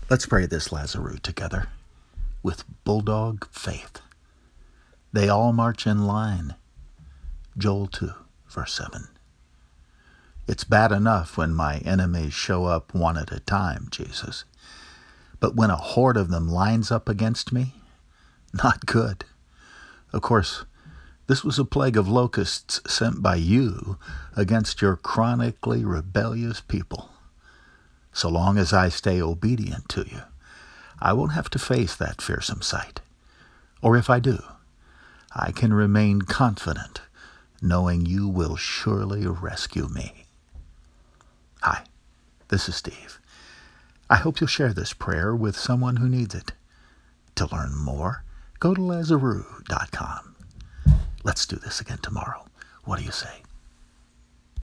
Let's pray this Lazarus together with bulldog faith. They all march in line. Joel 2, verse 7. It's bad enough when my enemies show up one at a time, Jesus. But when a horde of them lines up against me, not good. Of course, this was a plague of locusts sent by you against your chronically rebellious people. So long as I stay obedient to you, I won't have to face that fearsome sight. Or if I do, I can remain confident, knowing you will surely rescue me. Hi, this is Steve. I hope you'll share this prayer with someone who needs it. To learn more, go to Lazarus.com. Let's do this again tomorrow. What do you say?